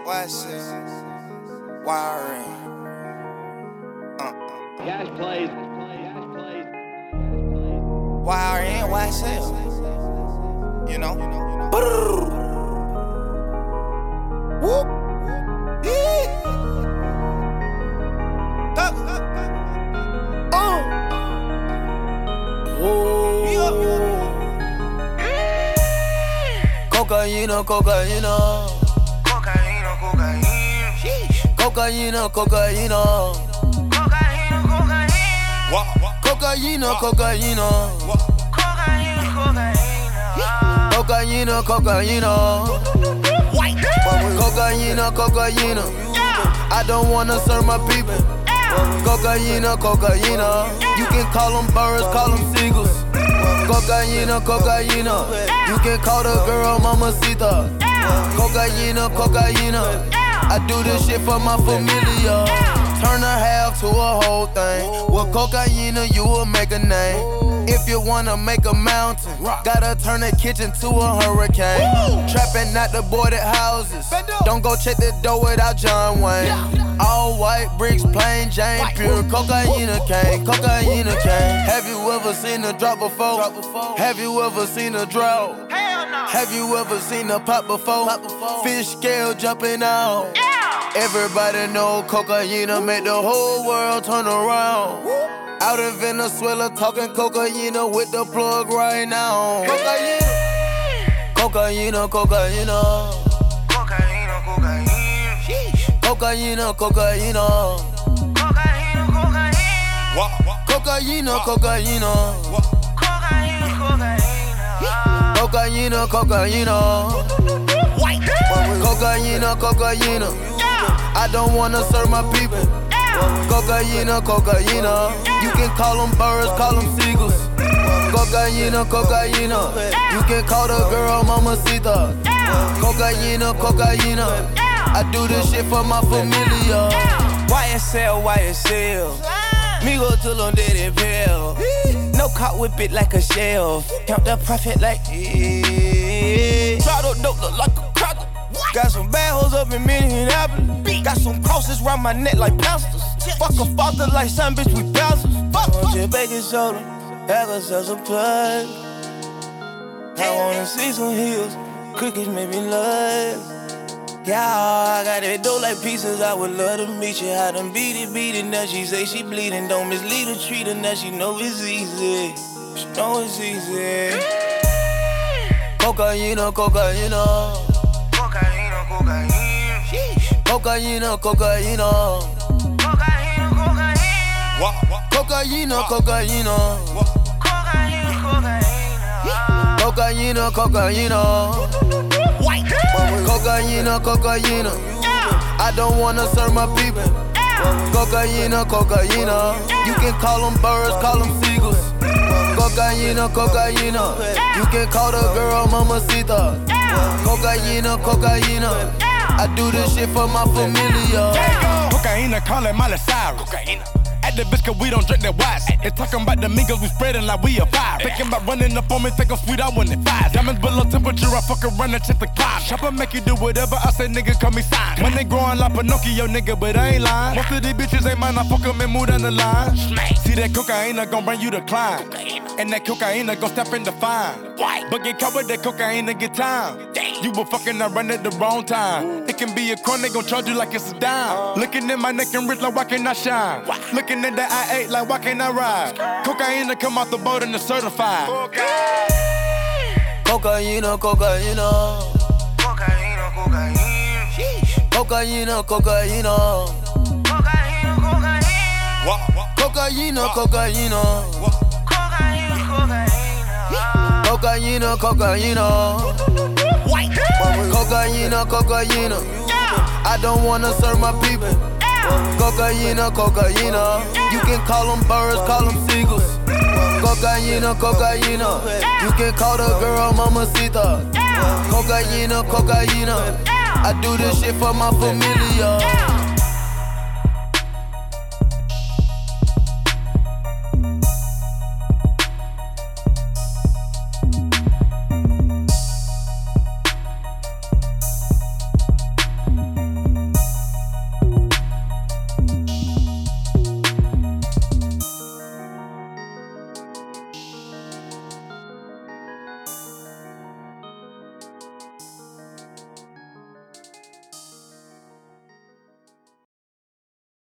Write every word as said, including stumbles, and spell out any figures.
What's it? Wiring. Uh. Gas plays. Gas plays. Wiring, what's it? You know? Whoop. Yeah. Uh. Oh. Cocaína, cocaína. Cocaína, cocaína. Cocaína, cocaína. Cocaína, cocaína. Cocaína, cocaína. Cocaína, cocaína. Cocaína, cocaína. Cocaína, cocaína. I don't wanna serve my people. Cocaína, cocaína. You can call them birds, call them seagulls. Cocaína, cocaína. You can call the girl mamacita. Cocaína, cocaína. I do this shit for my familia. Turn a half to a whole thing. With cocaína, you will make a name. If you wanna make a mountain, gotta turn the kitchen to a hurricane. Trapping at the boarded houses. Don't go check the door without John Wayne. All white bricks, plain Jane, pure cocaína cane, cocaína cane. Have you ever seen a drop before? Have you ever seen a drought? Have you ever seen a pop before? Fish scale jumping out. Everybody know cocaína make the whole world turn around. Out in Venezuela talking cocaína with the plug right now. Cocaína, cocaína, cocaína. Cocaína, cocaína. Cocaína, cocaína. Cocaína, cocaína. Cocaína, cocaína. Cocaína, cocaína. Cocaína, cocaína. Cocaína, cocaína. I don't wanna serve my people. Cocaína, cocaína. You can call them birds, call them seagulls. Cocaína, cocaína. You can call the girl mamacita. Cocaína, cocaína. I do this shit for my familia. Y S L, Y S L. Me go to London and Bell. No caught whip it like a shelf. Count the profit like yeah. Try to dope look like a cracker. Got some bad hoes up in Minneapolis. Got some crosses round my neck like pastors. Fuck a father like son, bitch, we pastors. Fuck your baking soda, have us a plug. I wanna see some heels, cookies make me love. Yeah, I got that dough like pieces, I would love to meet you. I done beat it, beat it, now she say she bleeding. Don't mislead her, treat her, now she know it's easy. She know it's easy. Cocaína, cocaína. Cocaína, cocaína. Cocaína, cocaína. Cocaína, cocaína. Cocaína, cocaína. Cocaína, cocaína. Cocaína, cocaína. Cocaína, cocaína. I don't wanna serve my people. Cocaína, cocaína. You can call them birds, call them seagulls. Cocaína, cocaína. You can call the girl mamacita. Cocaína, cocaína. I do this shit for my familia. Cocaína, call it Miley Cyrus. Cocaína. At the bitch, cause we don't drink that wise. They talking about the mingles, we spreading like we a fire. Thinking about running up on me, think I'm sweet, I want it fire. Diamonds below temperature, I fuck around and check the climb. Chopper make you do whatever I say, nigga, call me sign. When they growing like Pinocchio, nigga, but I ain't lying. Most of these bitches ain't mine, I fuck them and move down the line. See that cocaína gon' bring you to climb. And that cocaína gon' step in the fine. But get caught with that cocaína, get time. You were fucking around at the wrong time. It can be a crime, they gon' charge you like it's a dime. Looking at my neck and wrist like why can't I shine? Looking at that I eight like why can't I ride? Cocaína come out the boat and it's certified. Cocaína, cocaína. Cocaína, cocaína. Cocaína, cocaína. Cocaína, Cocaína, cocaína. cocaína. Cocaína, cocaína. Cocaína, cocaína. Cocaína, cocaína. I don't wanna serve my people. Cocaína, cocaína. You can call them birds, call them seagulls. Cocaína, cocaína. You can call the girl mamacita. Cocaína, cocaína. I do this shit for my familia.